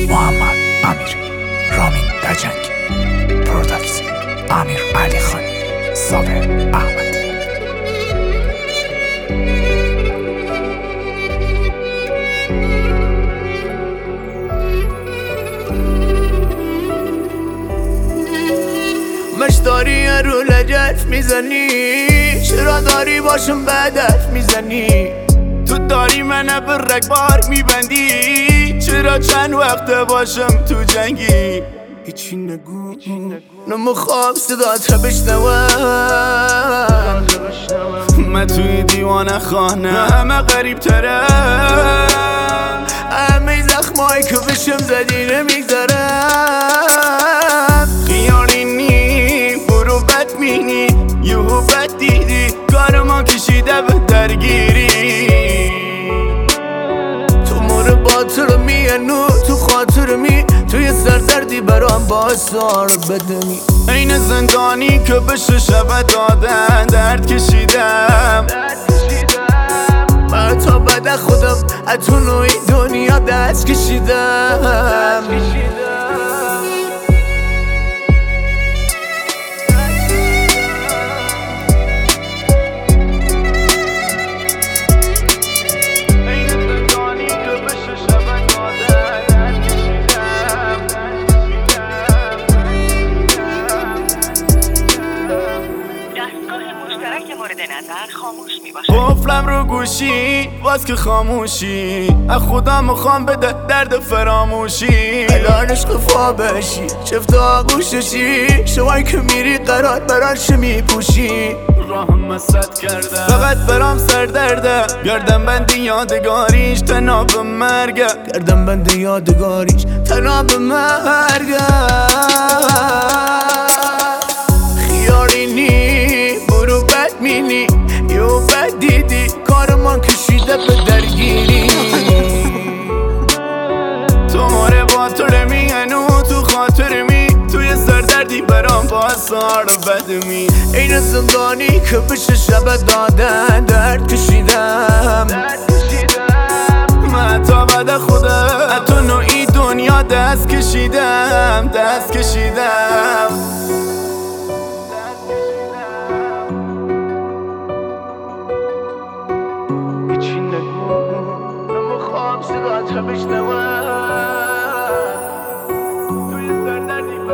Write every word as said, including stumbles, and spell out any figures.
محمد امیری، رامین دجنگی، پروداکت امیر علی خانی، صابر احمد. مش داری رو لجت میزنی، چرا داری باشم بدت میزنی؟ تو داری منو به رگبار میبندی، چرا چند وقت باشم تو جنگی؟ هیچی نگو نمیخوام صدات بشنوم، من توی دیوانه خانه همه غریب ترم، همه زخمایی که بشم زدی نمیگذارم. خیالی نی برو بد مینی، یهو بد دیدی کار ما کشیده به درگیری. تو مور باطر می انو تو خاطر می، توی سردردی برام باعث آر بدمی. این زندانی که بشه شب دادن درد کشیدم، من تا بعد خودم اتو نوعی دنیا دست کشیدم. قفلم رو گوشی باز که خاموشی، از خدا میخوام بده درد فراموشی. الان عشق فا بشی چفت آغوششی، شوایی که میری قرار براش میپوشی. راهم مسد کرده فقط برام سر درده، گردم بندی یادگاریش تناب مرگه، گردم بندی یادگاریش تناب مرگه. خیالی نی برو بد مینی، یو بد دیدی کار من کشیده به درگیری. تو ماره با تو رمیانو تو خاطر می، توی سردردی برام با سار بدمی. این زندانی که بشه شب دادن درد کشیدم، من تا بعد خودم تو نوعی دنیا دست کشیدم دست کشیدم.